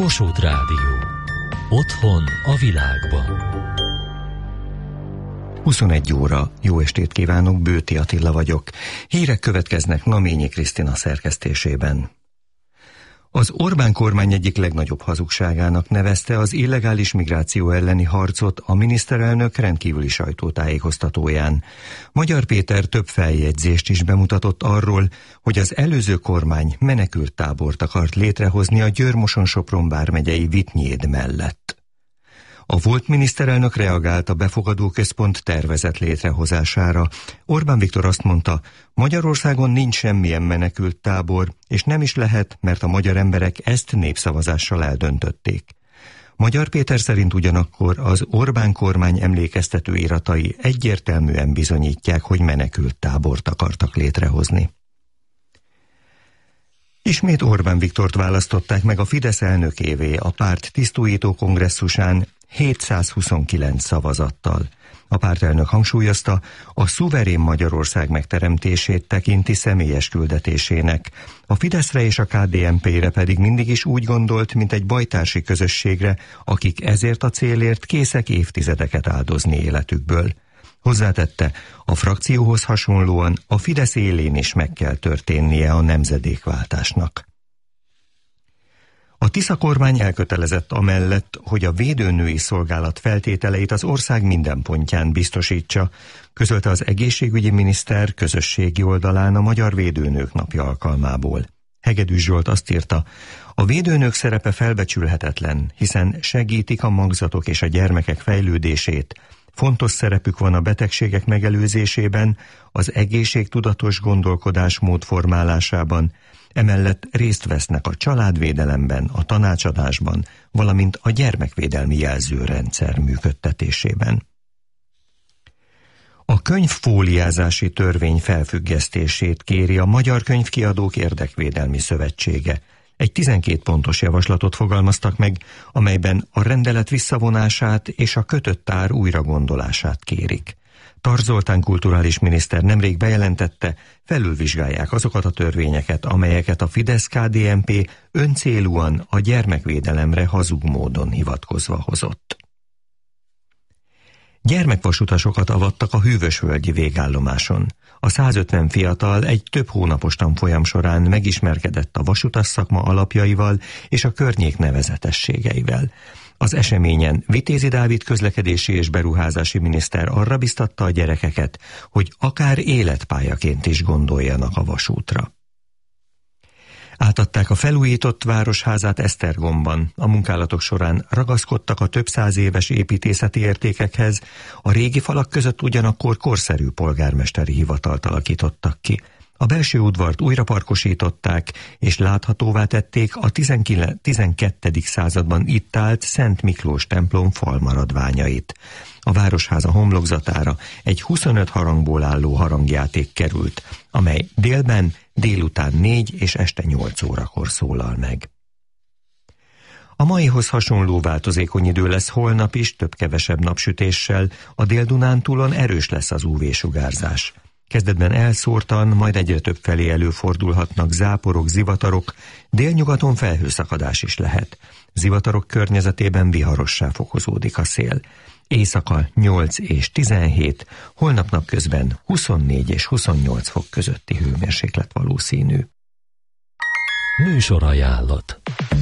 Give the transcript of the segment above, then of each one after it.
Kossuth Rádió. Otthon a világban. 21 óra. Jó estét kívánok, Bőti Attila vagyok. Hírek következnek Naményi Krisztina szerkesztésében. Az Orbán kormány egyik legnagyobb hazugságának nevezte az illegális migráció elleni harcot a miniszterelnök rendkívüli sajtótájékoztatóján. Magyar Péter több feljegyzést is bemutatott arról, hogy az előző kormány menekülttábort akart létrehozni a Győr-Moson-Sopron vármegyei Vittnyéd mellett. A volt miniszterelnök reagált a befogadóközpont tervezett létrehozására. Orbán Viktor azt mondta, Magyarországon nincs semmilyen menekült tábor, és nem is lehet, mert a magyar emberek ezt népszavazással eldöntötték. Magyar Péter szerint ugyanakkor az Orbán kormány emlékeztető iratai egyértelműen bizonyítják, hogy menekült tábort akartak létrehozni. Ismét Orbán Viktort választották meg a Fidesz elnökévé a párt tisztújító kongresszusán 729 szavazattal. A pártelnök hangsúlyozta, a szuverén Magyarország megteremtését tekinti személyes küldetésének. A Fideszre és a KDNP-re pedig mindig is úgy gondolt, mint egy bajtársi közösségre, akik ezért a célért készek évtizedeket áldozni életükből. Hozzátette, a frakcióhoz hasonlóan a Fidesz élén is meg kell történnie a nemzedékváltásnak. A Tisza kormány elkötelezett amellett, hogy a védőnői szolgálat feltételeit az ország minden pontján biztosítsa, közölte az egészségügyi miniszter közösségi oldalán a Magyar Védőnők Napja alkalmából. Hegedűs Zsolt azt írta, a védőnők szerepe felbecsülhetetlen, hiszen segítik a magzatok és a gyermekek fejlődését, fontos szerepük van a betegségek megelőzésében, az egészségtudatos gondolkodásmód formálásában, emellett részt vesznek a családvédelemben, a tanácsadásban, valamint a gyermekvédelmi jelzőrendszer működtetésében. A könyvfóliázási törvény felfüggesztését kéri a Magyar Könyvkiadók Érdekvédelmi Szövetsége. Egy 12 pontos javaslatot fogalmaztak meg, amelyben a rendelet visszavonását és a kötött ár újragondolását kérik. Tarts Zoltán kulturális miniszter nemrég bejelentette, felülvizsgálják azokat a törvényeket, amelyeket a Fidesz-KDNP öncélúan a gyermekvédelemre hazug módon hivatkozva hozott. Gyermekvasutasokat avattak a Hűvösvölgyi végállomáson. A 150 fiatal egy több hónapos tanfolyam során megismerkedett a vasutas szakma alapjaival és a környék nevezetességeivel. Az eseményen Vitézi Dávid közlekedési és beruházási miniszter arra biztatta a gyerekeket, hogy akár életpályaként is gondoljanak a vasútra. Átadták a felújított városházát Esztergomban. A munkálatok során ragaszkodtak a több száz éves építészeti értékekhez, a régi falak között ugyanakkor korszerű polgármesteri hivatalt alakítottak ki. A belső udvart újra parkosították, és láthatóvá tették a 12. században itt állt Szent Miklós templom falmaradványait. A városháza homlokzatára egy 25 harangból álló harangjáték került, amely délben, délután 4 és este 8 órakor szólal meg. A maihoz hasonló változékony idő lesz holnap is, több-kevesebb napsütéssel, a Dél-Dunántúlon erős lesz az UV-sugárzás. Kezdetben elszórtan, majd egyre több felé előfordulhatnak záporok, zivatarok, délnyugaton felhőszakadás is lehet. Zivatarok környezetében viharossá fokozódik a szél. Éjszaka 8 és 17, holnap napközben 24 és 28 fok közötti hőmérséklet valószínű. Műsorajánlat.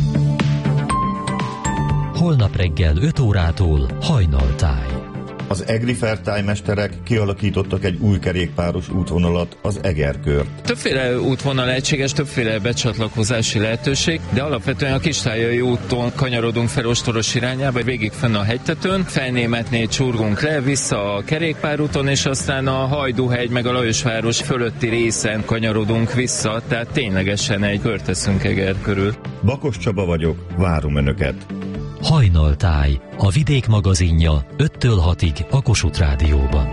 Holnap reggel 5 órától Hajnaltáj. Az egri fertálymesterek kialakítottak egy új kerékpáros útvonalat, az Egerkört. Többféle útvonal lehetséges, többféle becsatlakozási lehetőség, de alapvetően a Kistályai úton kanyarodunk fel Ostoros irányába, végig fenn a hegytetőn, Felnémetnél csurgunk le, vissza a kerékpárúton, és aztán a Hajdúhegy meg a Lajosváros fölötti részen kanyarodunk vissza, tehát ténylegesen egy kört teszünk Eger körül. Bakos Csaba vagyok, várom Önöket! Hajnaltáj, a Vidék magazinja 5-től 6-ig a Kossuth Rádióban.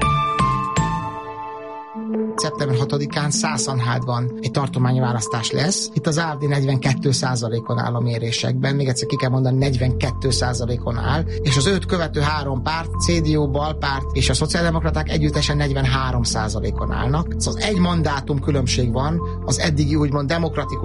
Szeptember 6-án Szászanhádban egy tartományi választás lesz. Itt az AfD 42%-on áll a mérésekben, még egyszer ki kell mondani, 42%-on áll, és az őt követő három párt, CDU, Balpárt és a Szociáldemokraták együttesen 43%-on állnak. Szóval egy mandátum különbség van az eddigi úgymond demokratikus